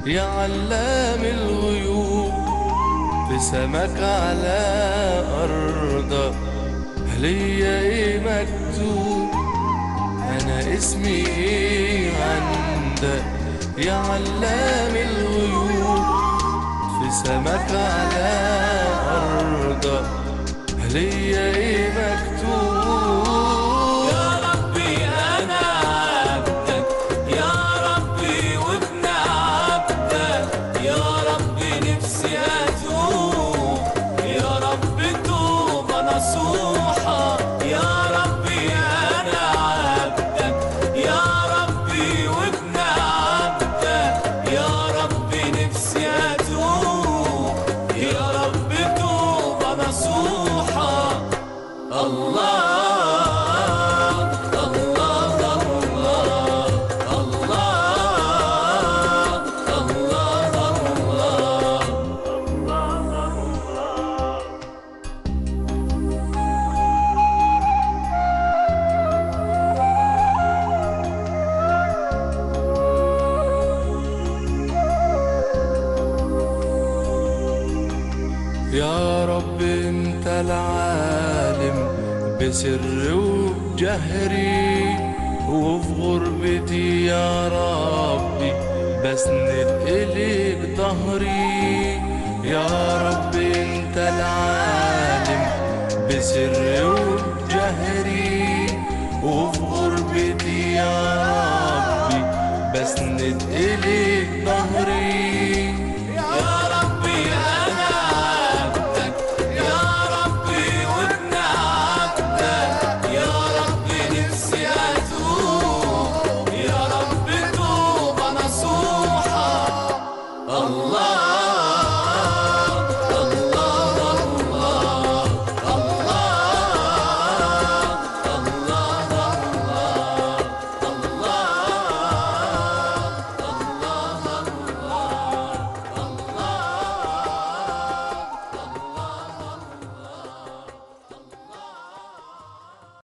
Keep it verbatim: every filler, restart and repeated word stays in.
يا علام الغيوب، في سماك على أرضك ليا ايه مكتوب؟ أنا اسمي ايه عندك يا علام الغيوب؟ في سماك على أرضك ليا ايه مكتوب؟ يا رب انت العالم بسر وبجهري، وفي غربتي يا ربي بسند إليك ظهري. يا رب انت العالم بسر وبجهري، وفي غربتي يا ربي بسند إليك